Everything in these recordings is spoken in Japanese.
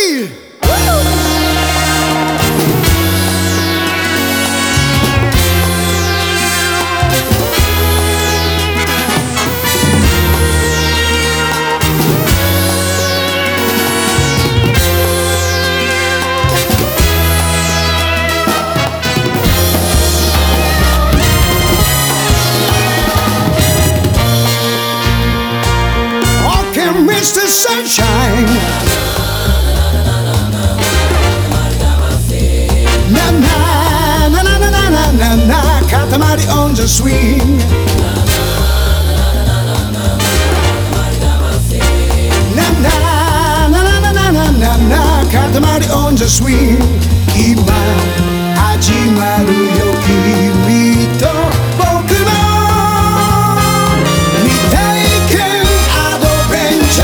Mr. Sunshine. Na na na na na na na na na,塊on the swing. Na naななななななな、塊on the swing。今始まるよ君と僕の未体験アドベンチ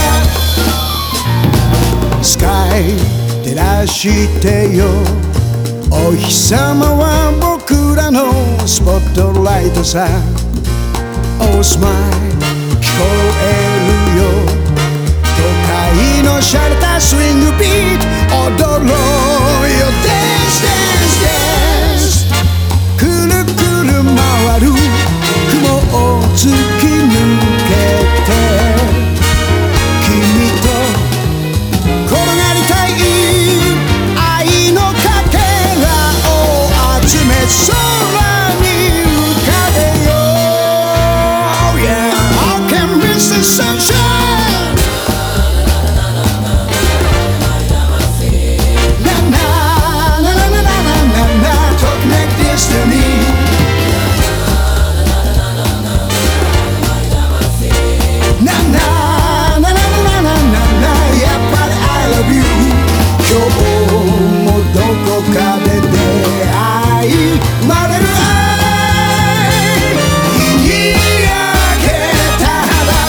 ャー。スカイ照らしてよ、お日様は僕らのスポットライトさ。Oh smile 聞こえるよ、都会の洒落たスイングビート。踊ろうよ Dance Dance Dance。 くるくる回る雲を突き抜けて君と転がりたい愛のかけらを集め空に浮かべよう。 Yeah, how can miss the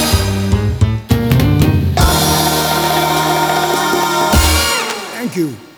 sunshine。Thank you.